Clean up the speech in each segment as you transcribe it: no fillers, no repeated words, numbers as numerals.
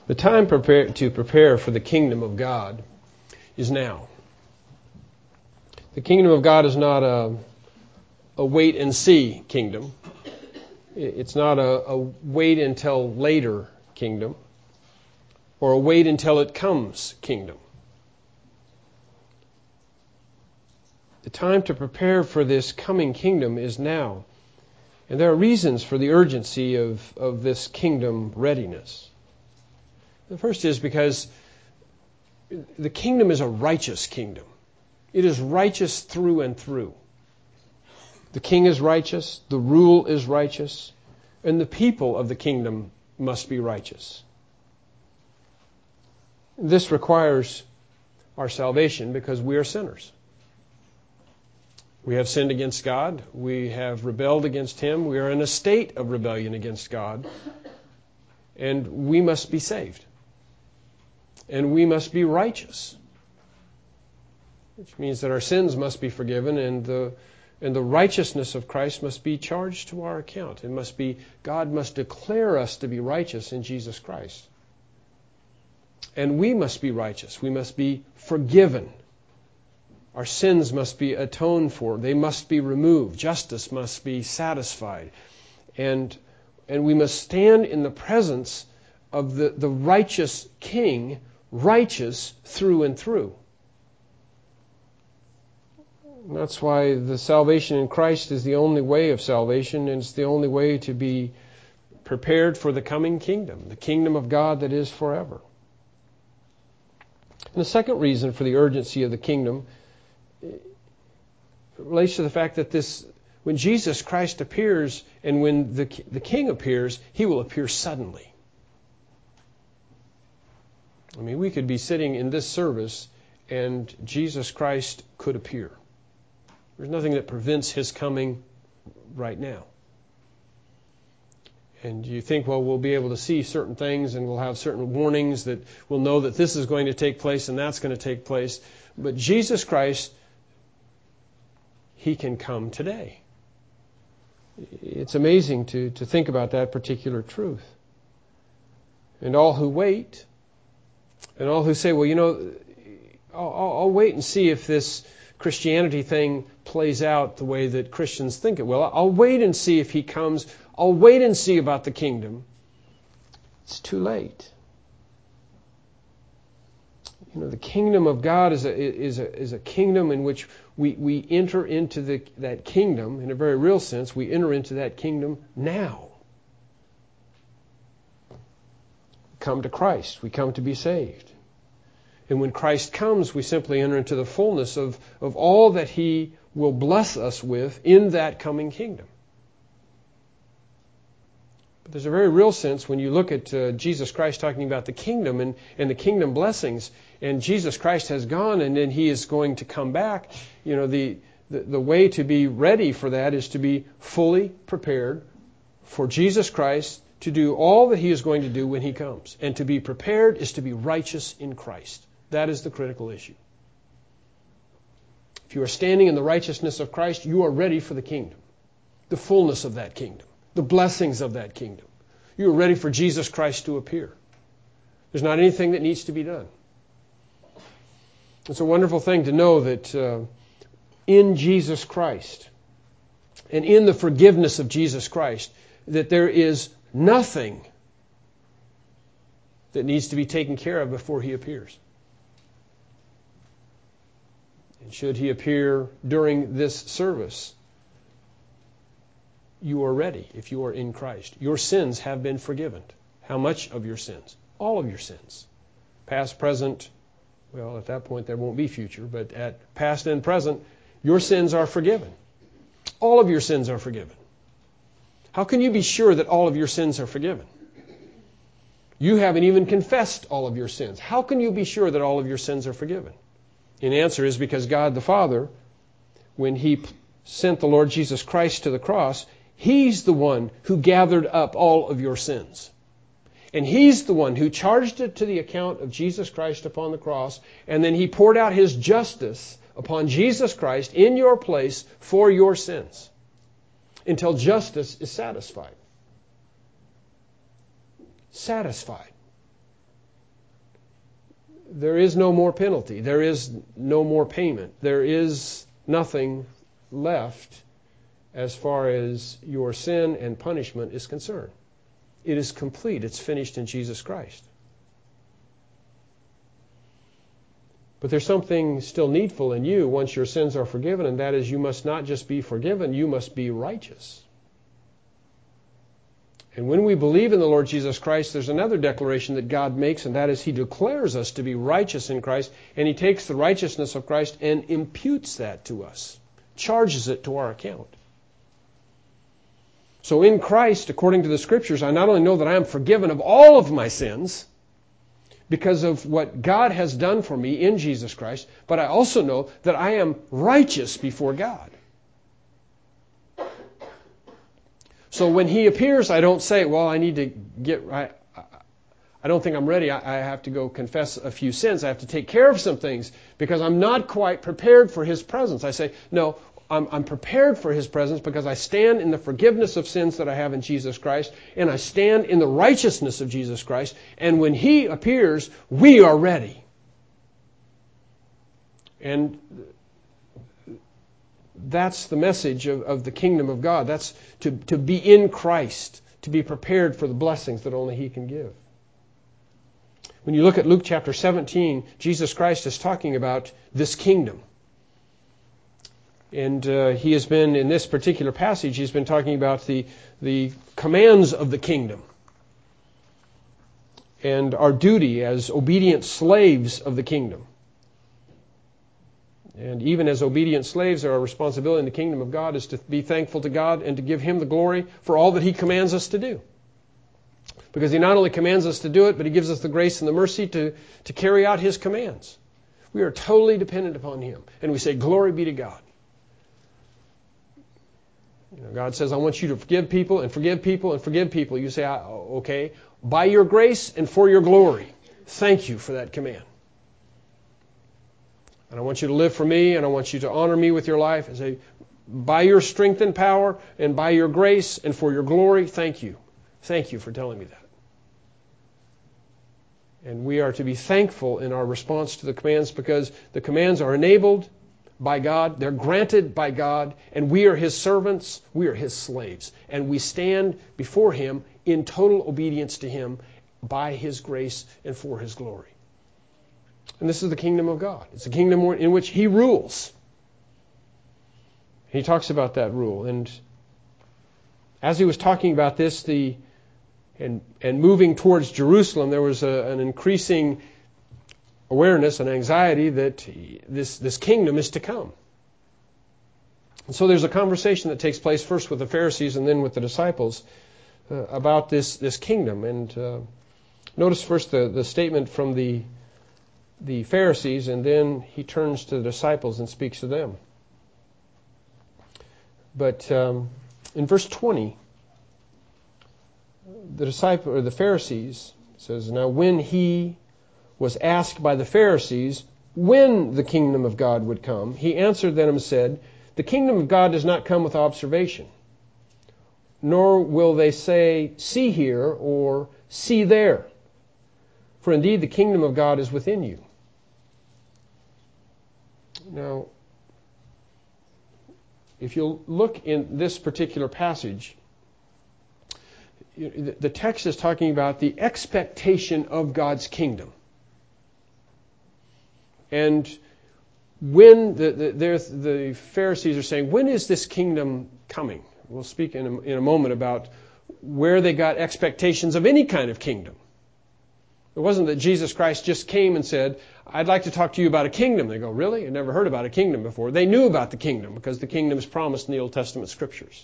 The time to prepare for the kingdom of God is now. The kingdom of God is not a wait and see kingdom. It's not a wait until later kingdom or a wait until it comes kingdom. The time to prepare for this coming kingdom is now. And there are reasons for the urgency of this kingdom readiness. The first is because the kingdom is a righteous kingdom. It is righteous through and through. The king is righteous, the rule is righteous, and the people of the kingdom must be righteous. This requires our salvation because we are sinners. We have sinned against God. We have rebelled against Him. We are in a state of rebellion against God. And we must be saved. And we must be righteous. Which means that our sins must be forgiven and the righteousness of Christ must be charged to our account. God must declare us to be righteous in Jesus Christ. And we must be righteous. We must be forgiven. Our sins must be atoned for. They must be removed. Justice must be satisfied. And we must stand in the presence of the righteous King, righteous through and through. And that's why the salvation in Christ is the only way of salvation, and it's the only way to be prepared for the coming kingdom, the kingdom of God that is forever. And the second reason for the urgency of the kingdom relates to the fact that when Jesus Christ appears and when the King appears, He will appear suddenly. I mean, we could be sitting in this service and Jesus Christ could appear. There's nothing that prevents His coming right now. And you think, well, we'll be able to see certain things and we'll have certain warnings that we'll know that this is going to take place and that's going to take place. But Jesus Christ, He can come today. It's amazing to think about that particular truth. And all who wait, and all who say, well, I'll wait and see if this Christianity thing plays out the way that Christians think it will. I'll wait and see if He comes. I'll wait and see about the kingdom. It's too late. The kingdom of God is a kingdom in which we enter into that kingdom, in a very real sense, we enter into that kingdom now. We come to Christ. We come to be saved. And when Christ comes, we simply enter into the fullness of all that He will bless us with in that coming kingdom. But there's a very real sense when you look at Jesus Christ talking about the kingdom and the kingdom blessings, and Jesus Christ has gone and then He is going to come back. The way to be ready for that is to be fully prepared for Jesus Christ to do all that He is going to do when He comes. And to be prepared is to be righteous in Christ. That is the critical issue. If you are standing in the righteousness of Christ, you are ready for the kingdom, the fullness of that kingdom, the blessings of that kingdom. You are ready for Jesus Christ to appear. There's not anything that needs to be done. It's a wonderful thing to know that in Jesus Christ and in the forgiveness of Jesus Christ, that there is nothing that needs to be taken care of before He appears. And should He appear during this service, you are ready if you are in Christ. Your sins have been forgiven. How much of your sins? All of your sins. Past, present, well, at that point there won't be future, but at past and present, your sins are forgiven. All of your sins are forgiven. How can you be sure that all of your sins are forgiven? You haven't even confessed all of your sins. How can you be sure that all of your sins are forgiven? And the answer is because God the Father, when He sent the Lord Jesus Christ to the cross, He's the one who gathered up all of your sins. And He's the one who charged it to the account of Jesus Christ upon the cross, and then He poured out His justice upon Jesus Christ in your place for your sins until justice is satisfied. Satisfied. there is no more penalty. There is no more payment. There is nothing left as far as your sin and punishment is concerned. It is complete. It's finished in Jesus Christ. But there's something still needful in you once your sins are forgiven, and that is you must not just be forgiven, you must be righteous. And when we believe in the Lord Jesus Christ, there's another declaration that God makes, and that is He declares us to be righteous in Christ, and He takes the righteousness of Christ and imputes that to us, charges it to our account. So in Christ, according to the Scriptures, I not only know that I am forgiven of all of my sins because of what God has done for me in Jesus Christ, but I also know that I am righteous before God. So when He appears, I don't say, well, I need to get right. I don't think I'm ready. I have to go confess a few sins. I have to take care of some things because I'm not quite prepared for His presence. I say, no, I'm prepared for His presence because I stand in the forgiveness of sins that I have in Jesus Christ, and I stand in the righteousness of Jesus Christ. And when He appears, we are ready. And that's the message of the kingdom of God. That's to be in Christ, to be prepared for the blessings that only He can give. When you look at Luke chapter 17, Jesus Christ is talking about this kingdom. And He has been, in this particular passage, He's been talking about the commands of the kingdom and our duty as obedient slaves of the kingdom. And even as obedient slaves, our responsibility in the kingdom of God is to be thankful to God and to give Him the glory for all that He commands us to do. Because He not only commands us to do it, but He gives us the grace and the mercy to carry out His commands. We are totally dependent upon Him. And we say, glory be to God. You know, God says, I want you to forgive people and forgive people and forgive people. You say, okay, by your grace and for your glory. Thank you for that command. And I want you to live for me, and I want you to honor me with your life. And say, by your strength and power, and by your grace and for your glory, thank you. Thank you for telling me that. And we are to be thankful in our response to the commands because the commands are enabled by God, they're granted by God, and we are His servants, we are His slaves. And we stand before Him in total obedience to Him by His grace and for His glory. And this is the kingdom of God. It's a kingdom in which He rules. He talks about that rule. And as He was talking about this, and moving towards Jerusalem, there was an increasing awareness and anxiety that this kingdom is to come. And so there's a conversation that takes place first with the Pharisees and then with the disciples about this kingdom. And notice first the statement from the Pharisees, and then He turns to the disciples and speaks to them. But in verse 20, the Pharisees says, now when He was asked by the Pharisees when the kingdom of God would come, He answered them and said, the kingdom of God does not come with observation, nor will they say, see here or see there. For indeed the kingdom of God is within you. Now, if you look in this particular passage, the text is talking about the expectation of God's kingdom. And when the Pharisees are saying, when is this kingdom coming? We'll speak in a moment about where they got expectations of any kind of kingdom. It wasn't that Jesus Christ just came and said, I'd like to talk to you about a kingdom. They go, really? I've never heard about a kingdom before. They knew about the kingdom because the kingdom is promised in the Old Testament Scriptures.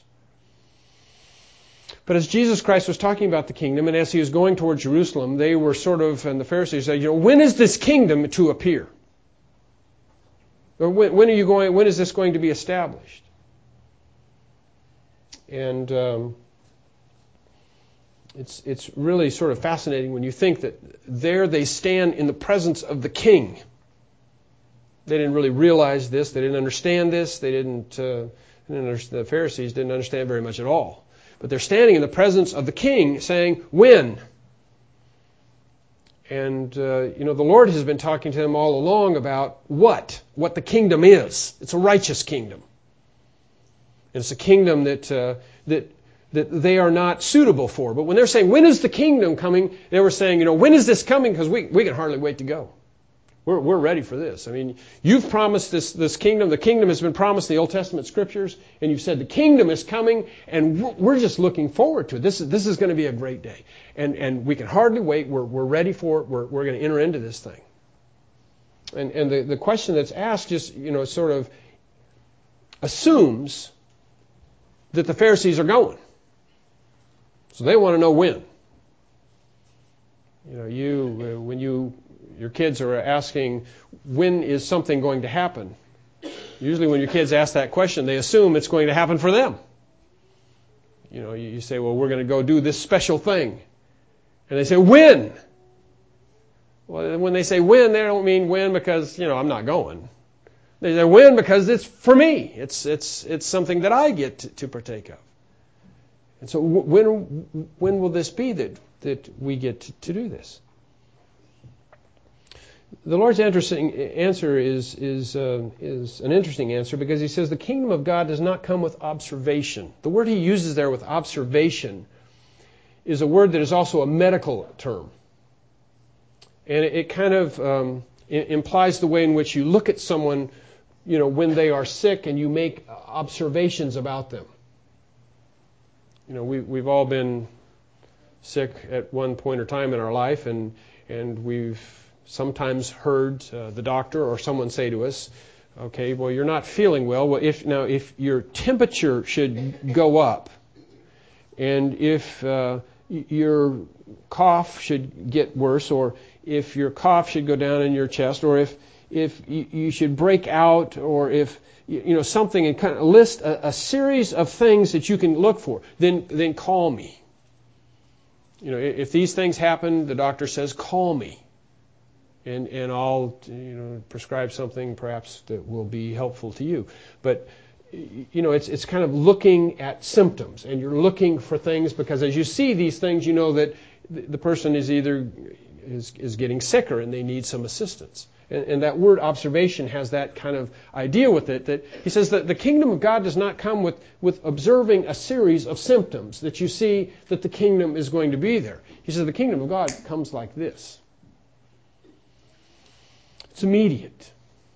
But as Jesus Christ was talking about the kingdom, and as He was going toward Jerusalem, they were and the Pharisees said, when is this kingdom to appear? Or when is this going to be established? And it's really sort of fascinating when you think that there they stand in the presence of the King. They didn't really realize this. They didn't understand this. The Pharisees didn't understand very much at all. But they're standing in the presence of the King saying, when? And the Lord has been talking to them all along about what the kingdom is. It's a righteous kingdom. It's a kingdom that they are not suitable for. But when they're saying, when is the kingdom coming? They were saying, when is this coming? Because we can hardly wait to go. We're ready for this. I mean, you've promised this kingdom. The kingdom has been promised in the Old Testament scriptures, and you've said the kingdom is coming, and we're just looking forward to it. This is going to be a great day, and we can hardly wait. We're ready for it. We're going to enter into this thing. And the question that's asked just sort of assumes that the Pharisees are going, so they want to know when. When your kids are asking, when is something going to happen? Usually when your kids ask that question, they assume it's going to happen for them. You say, well, we're going to go do this special thing. And they say, when? Well, when they say when, they don't mean when because, I'm not going. They say when because it's for me. It's something that I get to partake of. And so when will this be that we get to do this? The Lord's answer is an interesting answer because he says the kingdom of God does not come with observation. The word he uses there with observation is a word that is also a medical term. And it kind of implies the way in which you look at someone, when they are sick and you make observations about them. We've all been sick at one point or time in our life, and we've sometimes heard the doctor or someone say to us, okay, well, you're not feeling well. Well, if your temperature should go up, and if your cough should get worse, or if your cough should go down in your chest, or if you should break out, or if something, and kind of list a series of things that you can look for, then call me. If these things happen, the doctor says, call me. And I'll prescribe something perhaps that will be helpful to you. But it's kind of looking at symptoms, and you're looking for things because as you see these things, you know that the person is either is getting sicker and they need some assistance. And that word observation has that kind of idea with it, that he says that the kingdom of God does not come with observing a series of symptoms that you see that the kingdom is going to be there. He says the kingdom of God comes like this. It's immediate.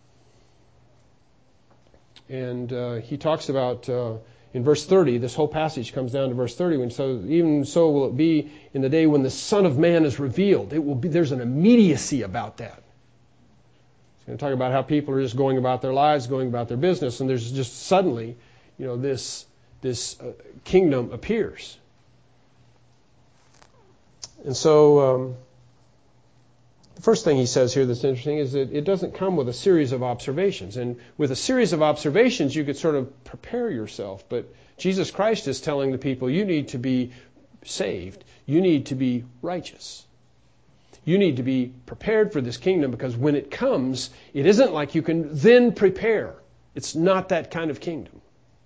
And he talks about, in verse 30, this whole passage comes down to verse 30, even so will it be in the day when the Son of Man is revealed. There's an immediacy about that. He's going to talk about how people are just going about their lives, going about their business, and there's just suddenly, this kingdom appears. And so, the first thing he says here that's interesting is that it doesn't come with a series of observations. And with a series of observations, you could sort of prepare yourself. But Jesus Christ is telling the people, you need to be saved. You need to be righteous. You need to be prepared for this kingdom because when it comes, it isn't like you can then prepare. It's not that kind of kingdom.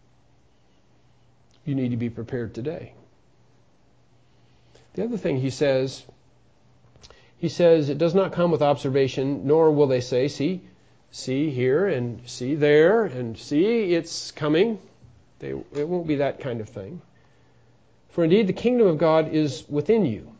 You need to be prepared today. The other thing he says it does not come with observation, nor will they say, see here and see there and see it's coming. It won't be that kind of thing. For indeed the kingdom of God is within you.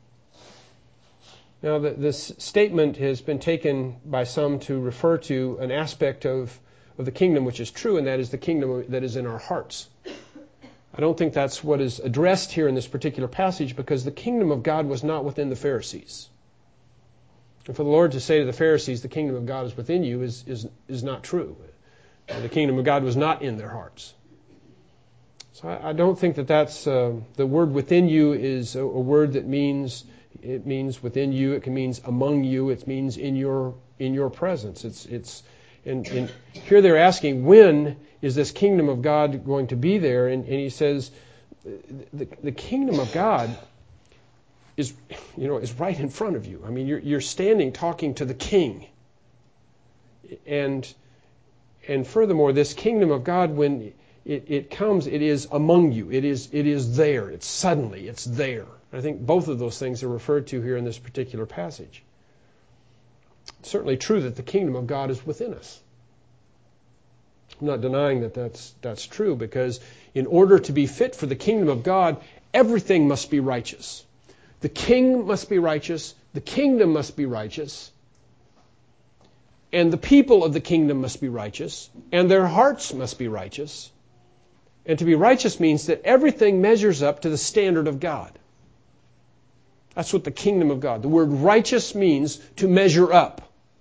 Now this statement has been taken by some to refer to an aspect of the kingdom which is true, and that is the kingdom that is in our hearts. I don't think that's what is addressed here in this particular passage because the kingdom of God was not within the Pharisees. And for the Lord to say to the Pharisees, the kingdom of God is within you is not true. The kingdom of God was not in their hearts. So I don't think that's the word within you is a word that means within you. It can mean among you. It means in your presence. And here they're asking, when is this kingdom of God going to be there? And he says, the kingdom of God is right in front of you. I mean, you're standing talking to the King. And furthermore, this kingdom of God, when it comes, it is among you. It is there. It's suddenly, it's there. I think both of those things are referred to here in this particular passage. It's certainly true that the kingdom of God is within us. I'm not denying that that's true, because in order to be fit for the kingdom of God, everything must be righteous. The king must be righteous, the kingdom must be righteous, and the people of the kingdom must be righteous, and their hearts must be righteous. And to be righteous means that everything measures up to the standard of God. That's what the kingdom of God. The word righteous means to measure up.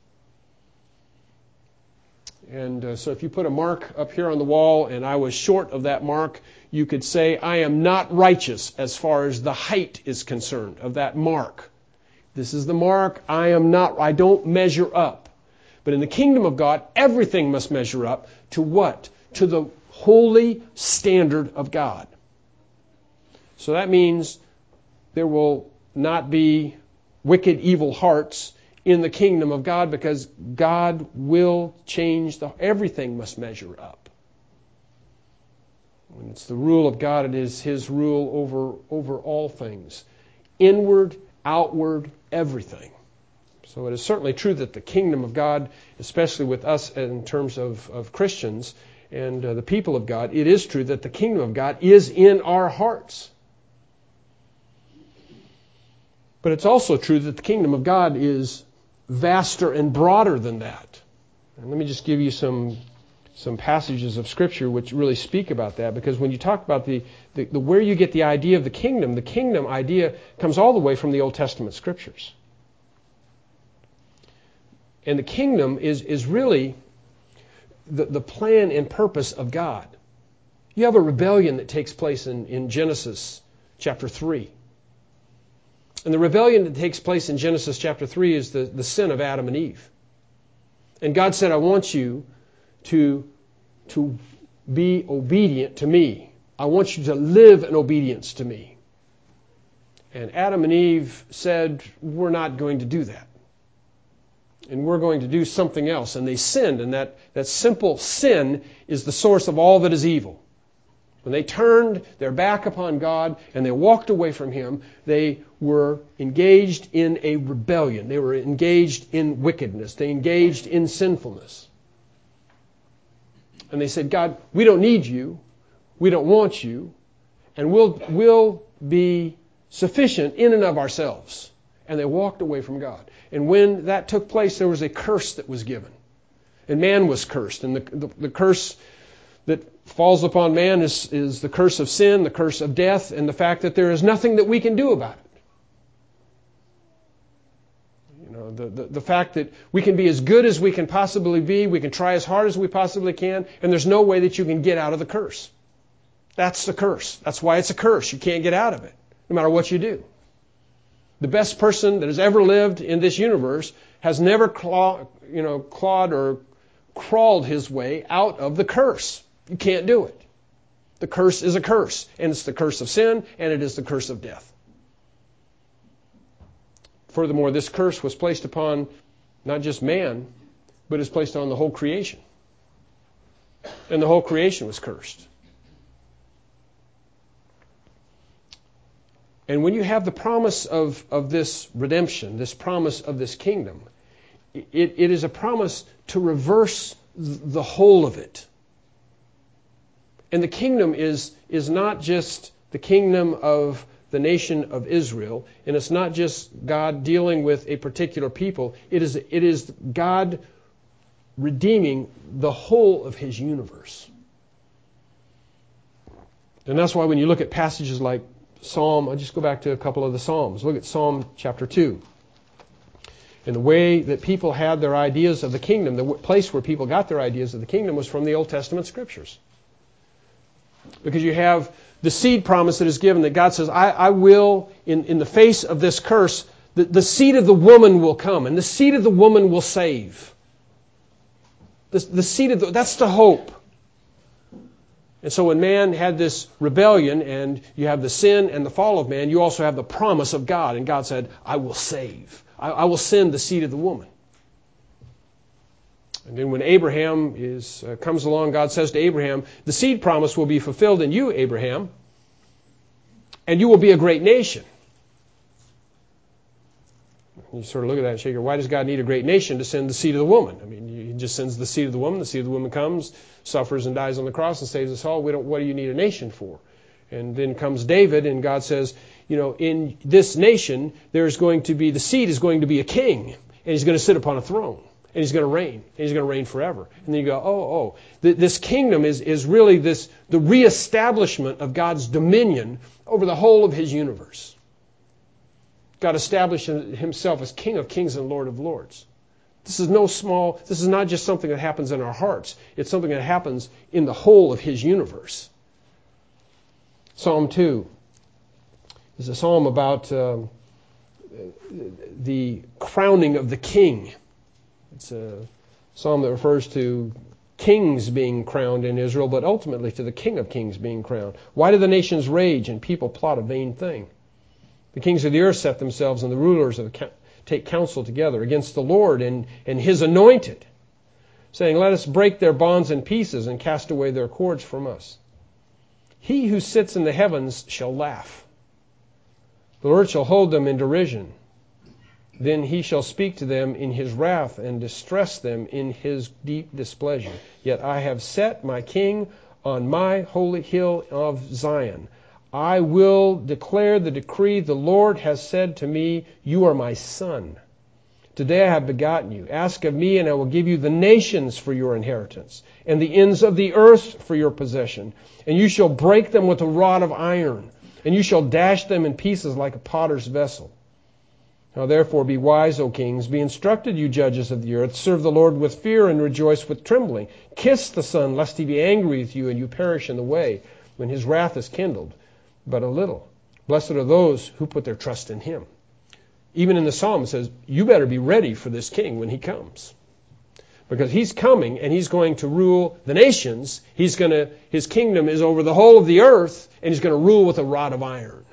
And so if you put a mark up here on the wall and I was short of that mark, you could say, I am not righteous as far as the height is concerned of that mark. This is the mark. I don't measure up. But in the kingdom of God, everything must measure up to what? To the holy standard of God. So that means there will not be wicked, evil hearts in the kingdom of God, because God will change everything must measure up. When it's the rule of God, it is His rule over all things. Inward, outward, everything. So it is certainly true that the kingdom of God, especially with us in terms of Christians and the people of God, it is true that the kingdom of God is in our hearts. But it's also true that the kingdom of God is vaster and broader than that. And let me just give you some passages of Scripture which really speak about that, because when you talk about the where you get the idea of the kingdom idea comes all the way from the Old Testament Scriptures. And the kingdom is really the plan and purpose of God. You have a rebellion that takes place in Genesis chapter 3. And the rebellion that takes place in Genesis chapter 3 is the sin of Adam and Eve. And God said, I want you to be obedient to me. I want you to live in obedience to me. And Adam and Eve said, we're not going to do that. And we're going to do something else. And they sinned, and that simple sin is the source of all that is evil. When they turned their back upon God and they walked away from Him, they were engaged in a rebellion. They were engaged in wickedness. They engaged in sinfulness. And they said, God, we don't need you. We don't want you. And we'll be sufficient in and of ourselves. And they walked away from God. And when that took place, there was a curse that was given. And man was cursed. And the curse that falls upon man is the curse of sin, the curse of death, and the fact that there is nothing that we can do about it. You know, the fact that we can be as good as we can possibly be, we can try as hard as we possibly can, and there's no way that you can get out of the curse. That's the curse. That's why it's a curse. You can't get out of it, no matter what you do. The best person that has ever lived in this universe has never clawed or crawled his way out of the curse. You can't do it. The curse is a curse, and it's the curse of sin, and it is the curse of death. Furthermore, this curse was placed upon not just man, but is placed on the whole creation. And the whole creation was cursed. And when you have the promise of this redemption, this promise of this kingdom, it is a promise to reverse the whole of it. And the kingdom is not just the kingdom of the nation of Israel, and it's not just God dealing with a particular people. It is God redeeming the whole of His universe. And that's why when you look at passages like Psalm, I'll just go back to a couple of the Psalms. Look at Psalm chapter 2. And the way that people had their ideas of the kingdom, the place where people got their ideas of the kingdom was from the Old Testament Scriptures. Because you have the seed promise that is given, that God says, I will, in the face of this curse, the seed of the woman will come, and the seed of the woman will save. The seed of that's the hope. And so when man had this rebellion, and you have the sin and the fall of man, you also have the promise of God. And God said, I will save. I will send the seed of the woman. And then when Abraham comes along, God says to Abraham, the seed promise will be fulfilled in you, Abraham, and you will be a great nation. You sort of look at that and shake your, why does God need a great nation to send the seed of the woman? I mean, He just sends the seed of the woman comes, suffers and dies on the cross and saves us all. What do you need a nation for? And then comes David, and God says, in this nation, there's going to be, the seed is going to be a king, and he's going to sit upon a throne. And he's going to reign. And he's going to reign forever. And then you go, this kingdom is really the reestablishment of God's dominion over the whole of His universe. God established Himself as King of kings and Lord of lords. This is not just something that happens in our hearts. It's something that happens in the whole of His universe. Psalm 2 is a psalm about the crowning of the king. It's a psalm that refers to kings being crowned in Israel, but ultimately to the King of Kings being crowned. Why do the nations rage and people plot a vain thing? The kings of the earth set themselves, and the rulers take counsel together against the Lord and His anointed, saying, let us break their bonds in pieces and cast away their cords from us. He who sits in the heavens shall laugh. The Lord shall hold them in derision. Then He shall speak to them in His wrath and distress them in His deep displeasure. Yet I have set my king on my holy hill of Zion. I will declare the decree. The Lord has said to me, you are my son. Today I have begotten you. Ask of me, and I will give you the nations for your inheritance, and the ends of the earth for your possession. And you shall break them with a rod of iron, and you shall dash them in pieces like a potter's vessel. Now therefore be wise, O kings, be instructed, you judges of the earth. Serve the Lord with fear and rejoice with trembling. Kiss the Son, lest He be angry with you and you perish in the way, when His wrath is kindled but a little. Blessed are those who put their trust in Him. Even in the psalm it says, you better be ready for this king when he comes. Because he's coming and he's going to rule the nations. His kingdom is over the whole of the earth, and he's going to rule with a rod of iron.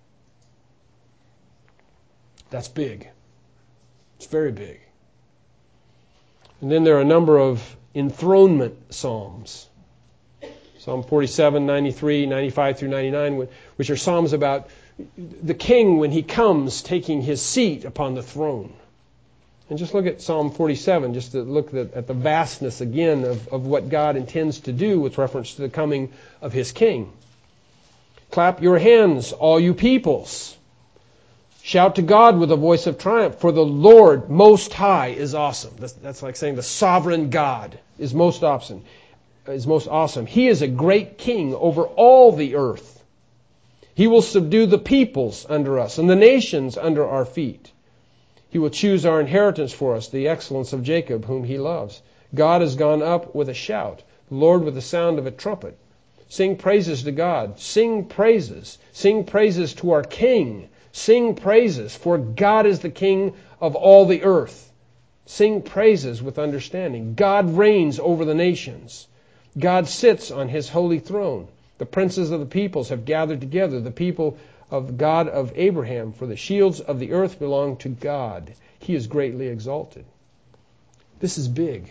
That's big. It's very big. And then there are a number of enthronement psalms. Psalm 47, 93, 95 through 99, which are psalms about the king when he comes taking his seat upon the throne. And just look at Psalm 47, just to look at the vastness again of what God intends to do with reference to the coming of His king. Clap your hands, all you peoples. Shout to God with a voice of triumph, for the Lord Most High is awesome. That's like saying the sovereign God is most awesome. He is a great king over all the earth. He will subdue the peoples under us and the nations under our feet. He will choose our inheritance for us, the excellence of Jacob, whom He loves. God has gone up with a shout, the Lord with the sound of a trumpet. Sing praises to God. Sing praises. Sing praises to our King. Sing praises, for God is the King of all the earth. Sing praises with understanding. God reigns over the nations. God sits on His holy throne. The princes of the peoples have gathered together, the people of God of Abraham, for the shields of the earth belong to God. He is greatly exalted. This is big.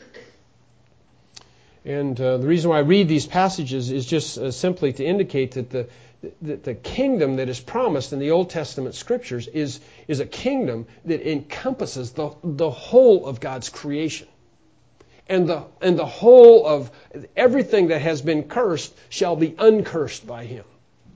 And the reason why I read these passages is just simply to indicate that the kingdom that is promised in the Old Testament scriptures is a kingdom that encompasses the whole of God's creation. And the whole of everything that has been cursed shall be uncursed by Him.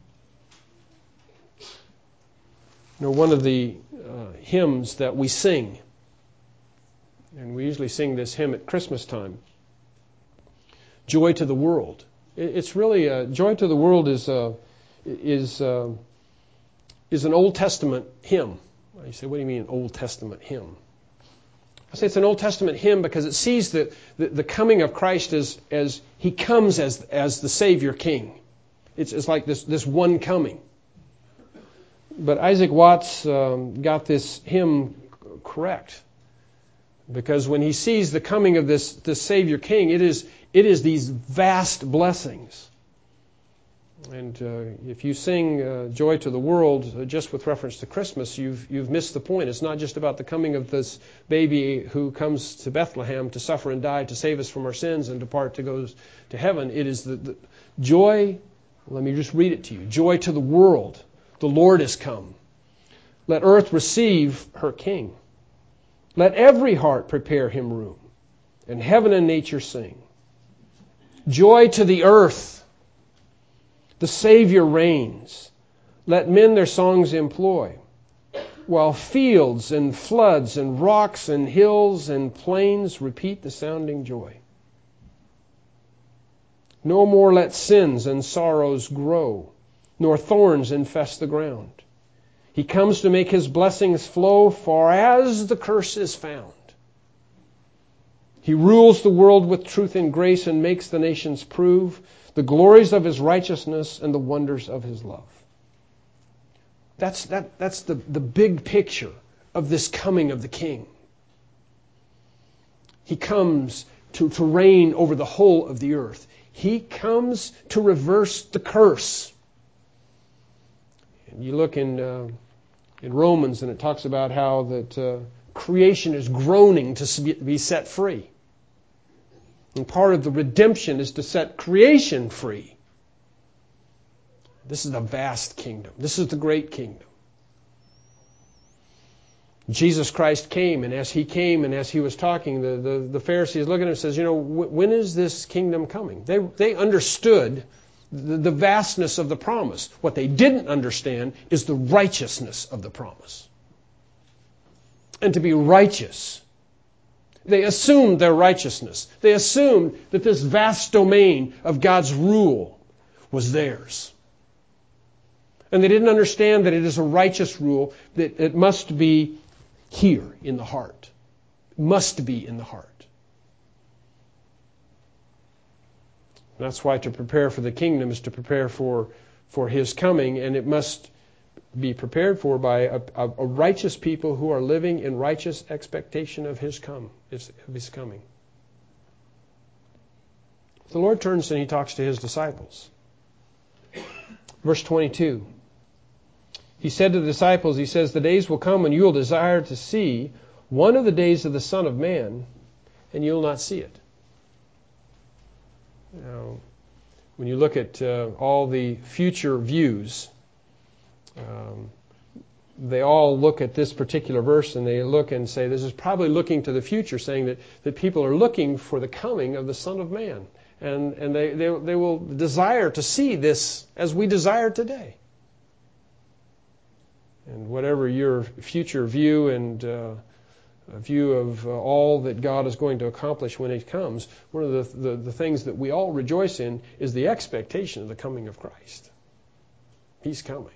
One of the hymns that we sing, and we usually sing this hymn at Christmas time, Joy to the World. It's really Joy to the World is an Old Testament hymn. You say, what do you mean an Old Testament hymn? I say it's an Old Testament hymn because it sees the coming of Christ as He comes as the Savior King. It's like this one coming. But Isaac Watts got this hymn correct, because when he sees the coming of this Savior King, it is these vast blessings. And if you sing Joy to the World just with reference to Christmas, you've missed the point. It's not just about the coming of this baby who comes to Bethlehem to suffer and die to save us from our sins and depart to go to heaven. It is the joy. Let me just read it to you. Joy to the world. The Lord is come. Let earth receive her King. Let every heart prepare him room, and heaven and nature sing. Joy to the earth. The Savior reigns. Let men their songs employ, while fields and floods and rocks and hills and plains repeat the sounding joy. No more let sins and sorrows grow, nor thorns infest the ground. He comes to make his blessings flow, far as the curse is found. He rules the world with truth and grace and makes the nations prove the glories of his righteousness and the wonders of his love. That's the big picture of this coming of the King. He comes to reign over the whole of the earth. He comes to reverse the curse. And you look in Romans, and it talks about how that creation is groaning to be set free. And part of the redemption is to set creation free. This is a vast kingdom. This is the great kingdom. Jesus Christ came, and as he came and as he was talking, the Pharisees look at him and says, when is this kingdom coming? They understood the vastness of the promise. What they didn't understand is the righteousness of the promise. And to be righteous, they assumed their righteousness. They assumed that this vast domain of God's rule was theirs. And they didn't understand that it is a righteous rule, that it must be here in the heart. It must be in the heart. That's why to prepare for the kingdom is to prepare for his coming, and it must be prepared for by a righteous people who are living in righteous expectation of his coming. The Lord turns and he talks to his disciples. Verse 22. He said to the disciples, he says, the days will come when you will desire to see one of the days of the Son of Man, and you will not see it. Now, when you look at all the future views, they all look at this particular verse and they look and say, this is probably looking to the future, saying that people are looking for the coming of the Son of Man. And they will desire to see this as we desire today. And whatever your future view and view of all that God is going to accomplish when He comes, one of the things that we all rejoice in is the expectation of the coming of Christ. He's coming.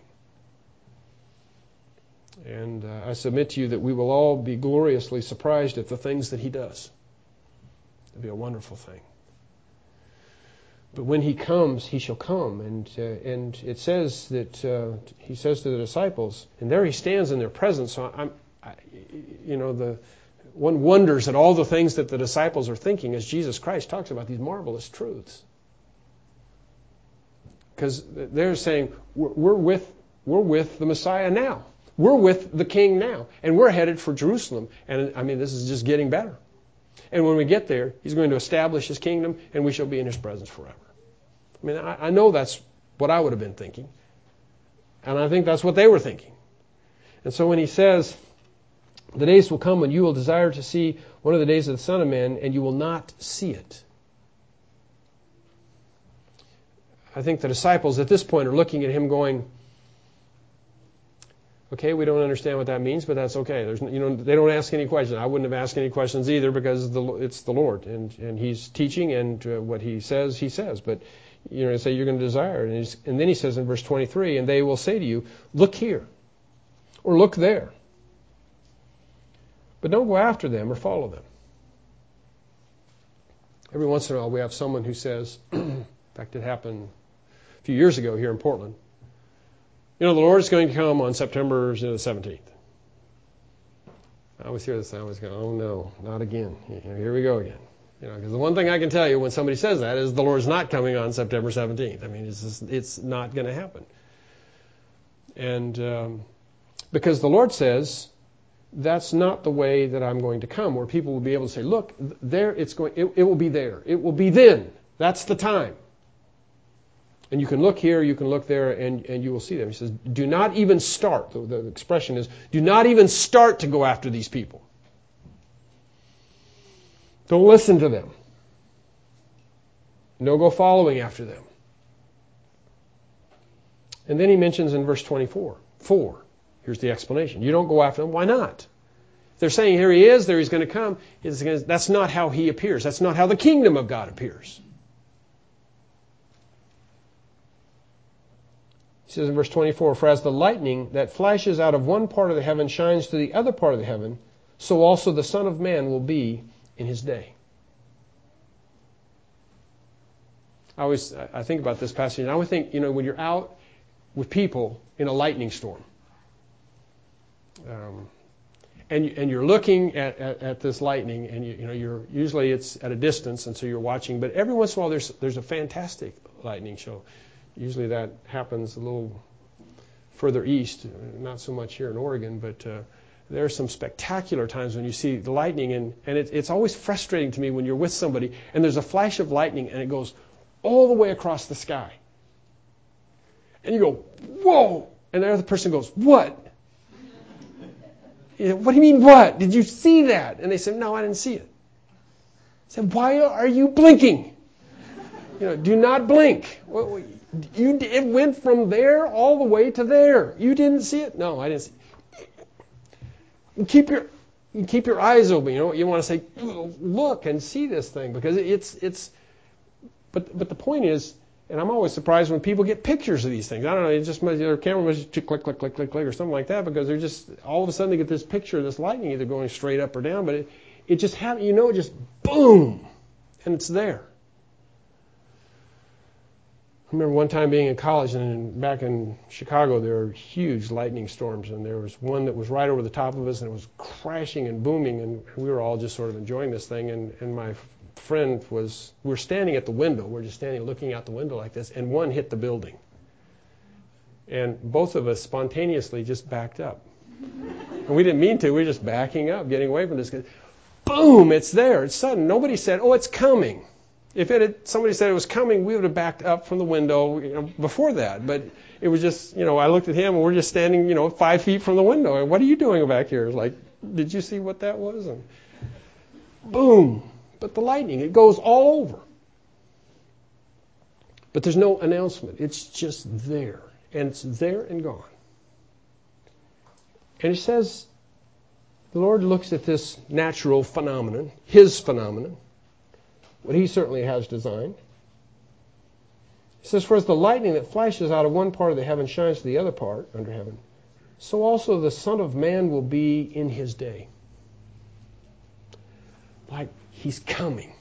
And I submit to you that we will all be gloriously surprised at the things that He does. It'll be a wonderful thing. But when He comes, He shall come. And it says that He says to the disciples, and there He stands in their presence. So one wonders at all the things that the disciples are thinking as Jesus Christ talks about these marvelous truths. Because they're saying, we're with the Messiah now. We're with the King now. And we're headed for Jerusalem. And this is just getting better. And when we get there, He's going to establish His kingdom, and we shall be in His presence forever. I know that's what I would have been thinking. And I think that's what they were thinking. And so when He says, the days will come when you will desire to see one of the days of the Son of Man, and you will not see it. I think the disciples at this point are looking at Him going, okay, we don't understand what that means, but that's okay. They don't ask any questions. I wouldn't have asked any questions either, because it's the Lord, and He's teaching, and what He says, He says. But say you're going to desire it, and then He says in verse 23, and they will say to you, look here, or look there, but don't go after them or follow them. Every once in a while, we have someone who says, in fact, it happened a few years ago here in Portland. The Lord is going to come on September 17th. I always hear this, I always go, oh no, not again. Here we go again. Because the one thing I can tell you when somebody says that is the Lord's not coming on September 17th. I mean, it's not going to happen. And because the Lord says, that's not the way that I'm going to come, where people will be able to say, look, there it will be there. It will be then. That's the time. And you can look here, you can look there, and you will see them. He says, do not even start. The expression is, do not even start to go after these people. Don't listen to them. Don't go following after them. And then he mentions in verse 24, here's the explanation. You don't go after them. Why not? They're saying here he is, there he's going to come. That's not how he appears. That's not how the kingdom of God appears. He says in verse 24, for as the lightning that flashes out of one part of the heaven shines to the other part of the heaven, so also the Son of Man will be in his day. I think about this passage, and I would think, when you're out with people in a lightning storm, and you're looking at this lightning, and you're usually it's at a distance, and so you're watching. But every once in a while, there's a fantastic lightning show. Usually that happens a little further east, not so much here in Oregon, but there are some spectacular times when you see the lightning, and it's always frustrating to me when you're with somebody and there's a flash of lightning and it goes all the way across the sky. And you go, whoa! And the other person goes, what? What do you mean, what? Did you see that? And they said, no, I didn't see it. I said, why are you blinking? Do not blink. It went from there all the way to there. You didn't see it? No, I didn't see it. Keep your eyes open. You want to say, look and see this thing, because it's. But the point is, and I'm always surprised when people get pictures of these things. I don't know, it just their camera was just click, click, click, click, click, or something like that, because they're just all of a sudden they get this picture of this lightning either going straight up or down, but it just happened. It just boom, and it's there. I remember one time being in college, and back in Chicago, there were huge lightning storms, and there was one that was right over the top of us, and it was crashing and booming, and we were all just sort of enjoying this thing, and my friend we were standing at the window, we're just standing looking out the window like this, and one hit the building. And both of us spontaneously just backed up. And we didn't mean to, we were just backing up, getting away from this. Boom, it's there, it's sudden. Nobody said, oh, it's coming. If somebody said it was coming, we would have backed up from the window before that. But it was just, I looked at him, and we're just standing, 5 feet from the window. And what are you doing back here? It's like, did you see what that was? And boom. But the lightning, it goes all over. But there's no announcement. It's just there. And it's there and gone. And it says, the Lord looks at this natural phenomenon, his phenomenon, what he certainly has designed. He says, for as the lightning that flashes out of one part of the heaven shines to the other part under heaven, so also the Son of Man will be in his day. Like he's coming.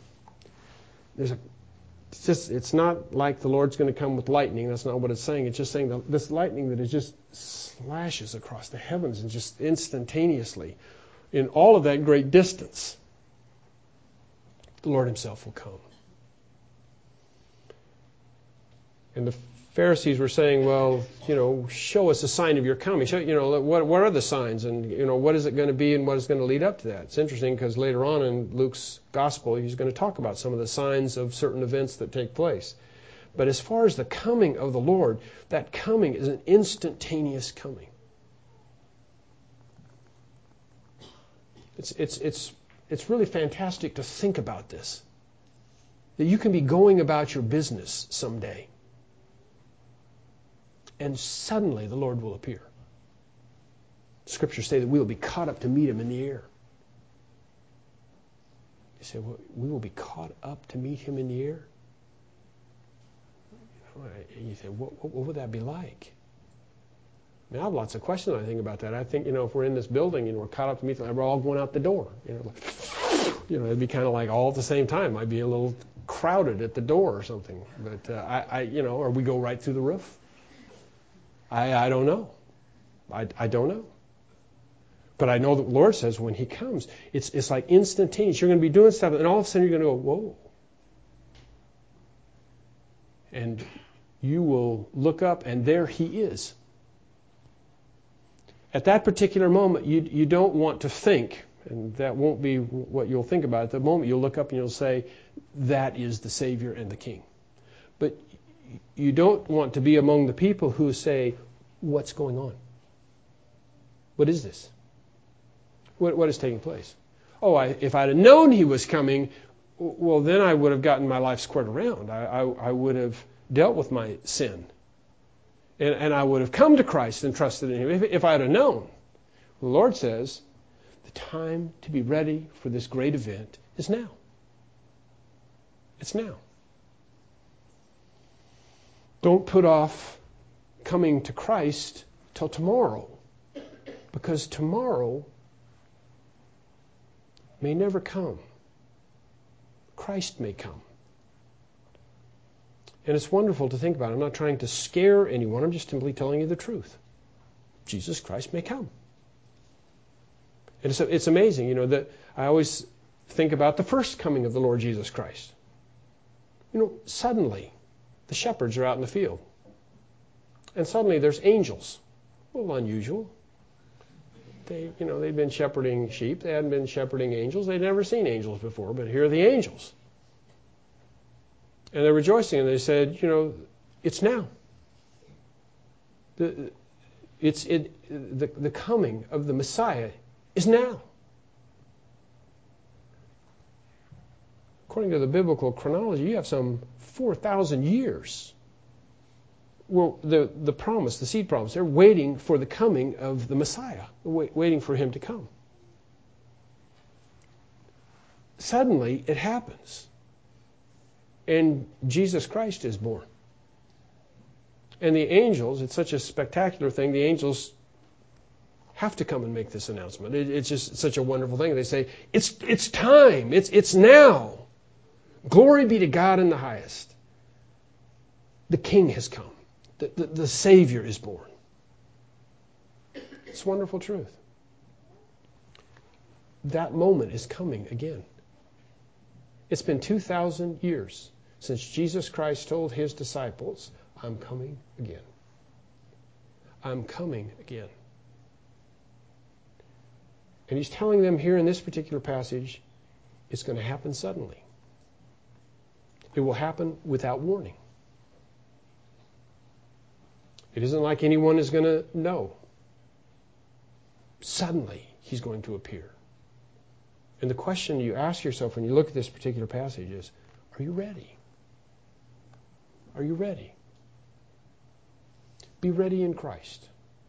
It's not like the Lord's going to come with lightning. That's not what it's saying. It's just saying that this lightning that it just slashes across the heavens and just instantaneously in all of that great distance. The Lord himself will come. And the Pharisees were saying, well, show us a sign of your coming. What are the signs? And, what is it going to be and what is going to lead up to that? It's interesting because later on in Luke's gospel, he's going to talk about some of the signs of certain events that take place. But as far as the coming of the Lord, that coming is an instantaneous coming. It's really fantastic to think about this. That you can be going about your business someday, and suddenly the Lord will appear. Scriptures say that we will be caught up to meet him in the air. You say, well, we will be caught up to meet him in the air? You say, what would that be like? I have lots of questions when I think about that. I think, if we're in this building, we're caught up to meet, we're all going out the door. It'd be kind of like all at the same time. It might be a little crowded at the door or something. But or we go right through the roof. I don't know. I don't know. But I know that the Lord says when He comes, it's like instantaneous. You're going to be doing stuff, and all of a sudden you're going to go, whoa. And you will look up, and there He is. At that particular moment, you don't want to think, and that won't be what you'll think about. At the moment, you'll look up and you'll say, that is the Savior and the King. But you don't want to be among the people who say, what's going on? What is this? What is taking place? Oh, if I'd have known He was coming, well, then I would have gotten my life squared around. I would have dealt with my sin. And I would have come to Christ and trusted in Him if I'd have known. The Lord says, the time to be ready for this great event is now. It's now. Don't put off coming to Christ till tomorrow, because tomorrow may never come. Christ may come. And it's wonderful to think about. I'm not trying to scare anyone. I'm just simply telling you the truth. Jesus Christ may come. And it's amazing, that I always think about the first coming of the Lord Jesus Christ. Suddenly, the shepherds are out in the field. And suddenly there's angels. A little unusual. They'd been shepherding sheep. They hadn't been shepherding angels. They'd never seen angels before, but here are the angels. And they're rejoicing, and they said, it's now. The coming of the Messiah is now. According to the biblical chronology, you have some 4,000 years. Well, the promise, the seed promise, they're waiting for the coming of the Messiah, waiting for Him to come. Suddenly, it happens. And Jesus Christ is born. And the angels, it's such a spectacular thing, the angels have to come and make this announcement. It's just such a wonderful thing. They say, it's time, it's now. Glory be to God in the highest. The King has come. The Savior is born. It's wonderful truth. That moment is coming again. It's been 2,000 years since Jesus Christ told His disciples, I'm coming again. I'm coming again. And He's telling them here in this particular passage, it's going to happen suddenly. It will happen without warning. It isn't like anyone is going to know. Suddenly, He's going to appear. And the question you ask yourself when you look at this particular passage is, are you ready? Are you ready? Be ready in Christ.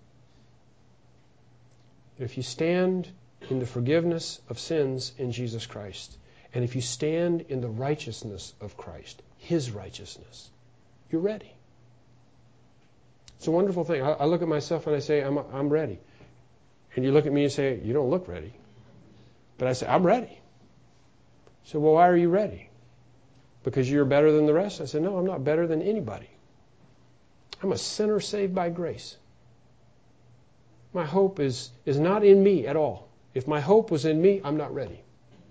If you stand in the forgiveness of sins in Jesus Christ, and if you stand in the righteousness of Christ, His righteousness, you're ready. It's a wonderful thing. I look at myself and I say, I'm ready. And you look at me and say, you don't look ready. But I say, I'm ready. So, well, why are you ready? Because you're better than the rest? I said, no, I'm not better than anybody. I'm a sinner saved by grace. My hope is not in me at all. If my hope was in me, I'm not ready.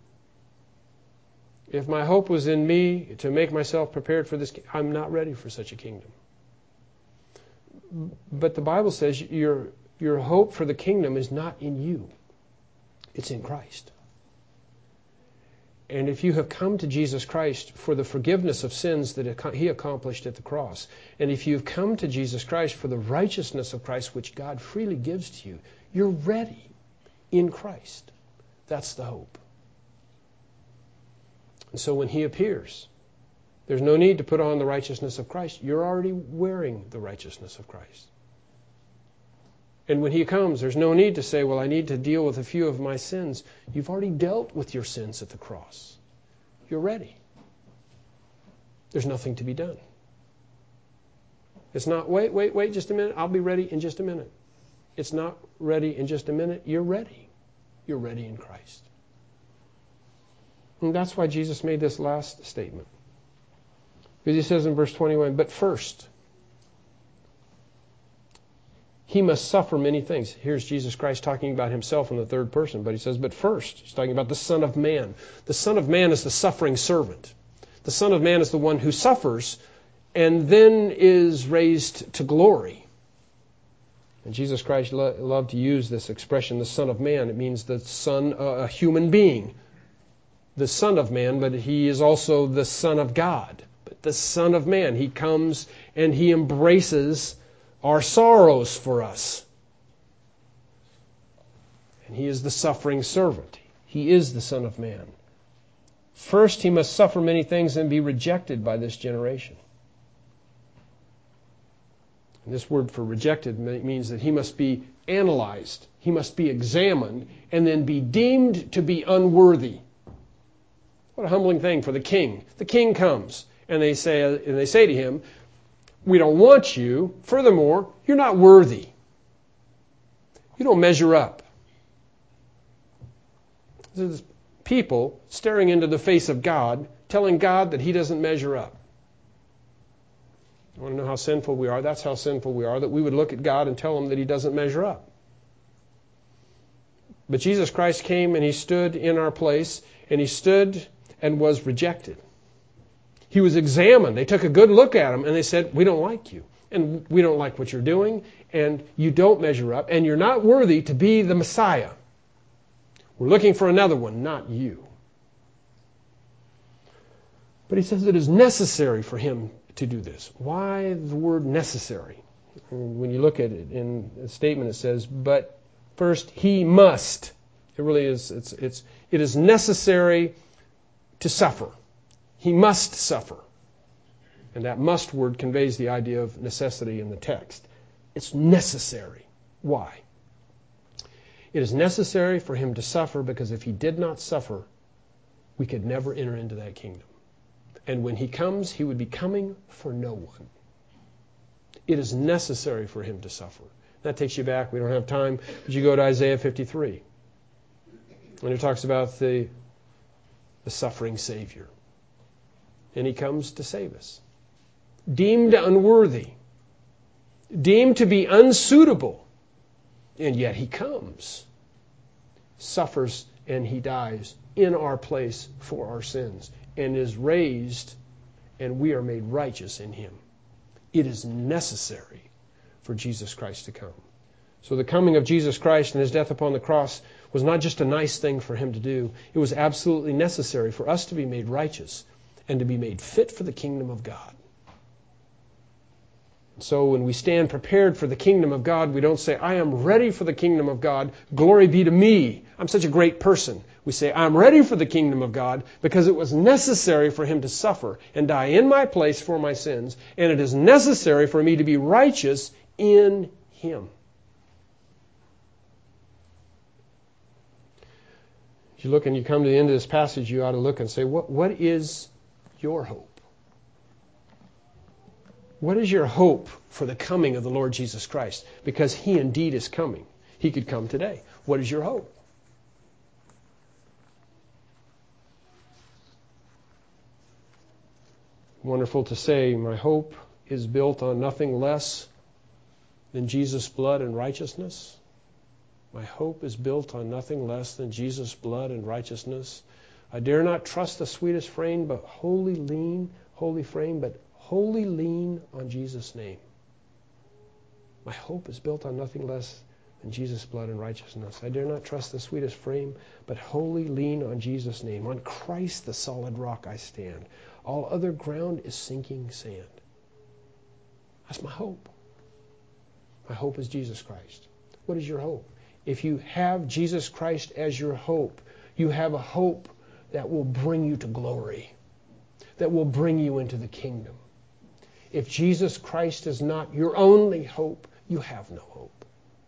If my hope was in me to make myself prepared for this, I'm not ready for such a kingdom. But the Bible says your hope for the kingdom is not in you. It's in Christ. And if you have come to Jesus Christ for the forgiveness of sins that He accomplished at the cross, and if you've come to Jesus Christ for the righteousness of Christ, which God freely gives to you, you're ready in Christ. That's the hope. And so when He appears, there's no need to put on the righteousness of Christ. You're already wearing the righteousness of Christ. And when He comes, there's no need to say, well, I need to deal with a few of my sins. You've already dealt with your sins at the cross. You're ready. There's nothing to be done. It's not, wait just a minute. I'll be ready in just a minute. It's not ready in just a minute. You're ready. You're ready in Christ. And that's why Jesus made this last statement. Because He says in verse 21, but first, he must suffer many things. Here's Jesus Christ talking about himself in the third person, but he says, but first, he's talking about the Son of Man. The Son of Man is the suffering servant. The Son of Man is the one who suffers and then is raised to glory. And Jesus Christ loved to use this expression, the Son of Man. It means the Son, a human being. The Son of Man, but he is also the Son of God. But the Son of Man, he comes and he embraces our sorrows for us. And he is the suffering servant. He is the Son of Man. First, he must suffer many things and be rejected by this generation. And this word for rejected means that he must be analyzed, he must be examined, and then be deemed to be unworthy. What a humbling thing for the king. The king comes, and they say to him, we don't want you. Furthermore, you're not worthy. You don't measure up. There's people staring into the face of God, telling God that he doesn't measure up. You want to know how sinful we are? That's how sinful we are, that we would look at God and tell him that he doesn't measure up. But Jesus Christ came and he stood in our place, and he stood and was rejected. He was examined. They took a good look at him and they said, we don't like you, and we don't like what you're doing, and you don't measure up, and you're not worthy to be the Messiah. We're looking for another one, not you. But he says it is necessary for him to do this. Why the word necessary? When you look at it in a statement, it says, but first he must. It really is. It is necessary to suffer. He must suffer. And that must word conveys the idea of necessity in the text. It's necessary. Why? It is necessary for him to suffer because if he did not suffer, we could never enter into that kingdom. And when he comes, he would be coming for no one. It is necessary for him to suffer. That takes you back. We don't have time, but you go to Isaiah 53. And it talks about the suffering Savior. And he comes to save us. Deemed unworthy. Deemed to be unsuitable. And yet he comes. Suffers and he dies in our place for our sins. And is raised, and we are made righteous in him. It is necessary for Jesus Christ to come. So the coming of Jesus Christ and his death upon the cross was not just a nice thing for him to do. It was absolutely necessary for us to be made righteous and to be made fit for the kingdom of God. So when we stand prepared for the kingdom of God, we don't say, I am ready for the kingdom of God. Glory be to me. I'm such a great person. We say, I'm ready for the kingdom of God because it was necessary for him to suffer and die in my place for my sins. And it is necessary for me to be righteous in him. If you look and you come to the end of this passage, you ought to look and say, what is your hope? What is your hope for the coming of the Lord Jesus Christ? Because he indeed is coming. He could come today. What is your hope? Wonderful to say, my hope is built on nothing less than Jesus' blood and righteousness. My hope is built on nothing less than Jesus' blood and righteousness. I dare not trust the sweetest frame, but wholly lean on Jesus' name. My hope is built on nothing less than Jesus' blood and righteousness. I dare not trust the sweetest frame, but wholly lean on Jesus' name. On Christ the solid rock I stand. All other ground is sinking sand. That's my hope. My hope is Jesus Christ. What is your hope? If you have Jesus Christ as your hope, you have a hope that will bring you to glory, that will bring you into the kingdom. If Jesus Christ is not your only hope, you have no hope.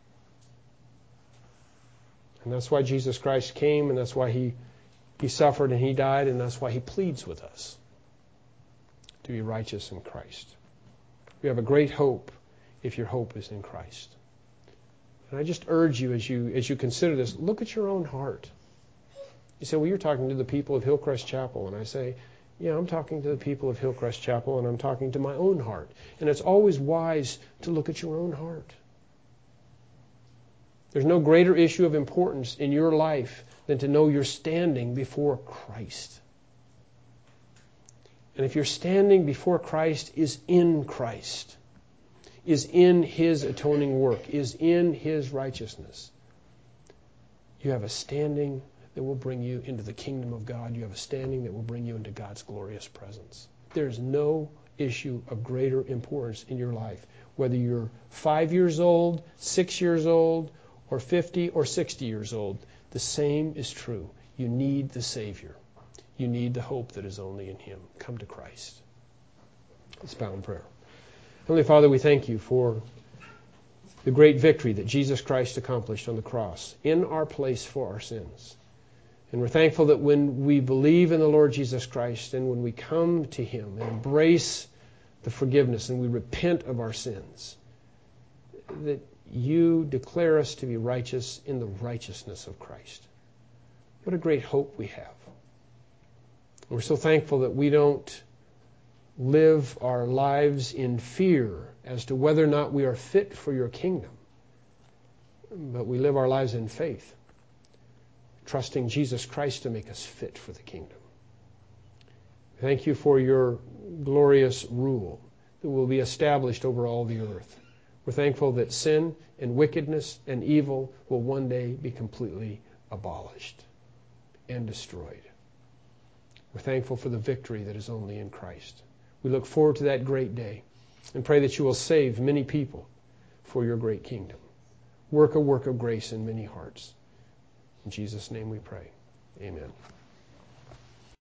And that's why Jesus Christ came, and that's why he suffered and he died, and that's why he pleads with us to be righteous in Christ. You have a great hope if your hope is in Christ. And I just urge you as you consider this, look at your own heart. You say, well, you're talking to the people of Hillcrest Chapel. And I say, yeah, I'm talking to the people of Hillcrest Chapel, and I'm talking to my own heart. And it's always wise to look at your own heart. There's no greater issue of importance in your life than to know you're standing before Christ. And if you're standing before Christ, is in Christ, is in His atoning work, is in His righteousness, you have a standing that will bring you into the kingdom of God. You have a standing that will bring you into God's glorious presence. There's no issue of greater importance in your life. Whether you're 5 years old, 6 years old, or 50 or 60 years old, the same is true. You need the Savior. You need the hope that is only in Him. Come to Christ. Let's bow in prayer. Heavenly Father, we thank You for the great victory that Jesus Christ accomplished on the cross in our place for our sins. And we're thankful that when we believe in the Lord Jesus Christ and when we come to Him and embrace the forgiveness and we repent of our sins, that You declare us to be righteous in the righteousness of Christ. What a great hope we have. We're so thankful that we don't live our lives in fear as to whether or not we are fit for Your kingdom, but we live our lives in faith, trusting Jesus Christ to make us fit for the kingdom. Thank You for Your glorious rule that will be established over all the earth. We're thankful that sin and wickedness and evil will one day be completely abolished and destroyed. We're thankful for the victory that is only in Christ. We look forward to that great day and pray that You will save many people for Your great kingdom. Work a work of grace in many hearts. In Jesus' name we pray. Amen.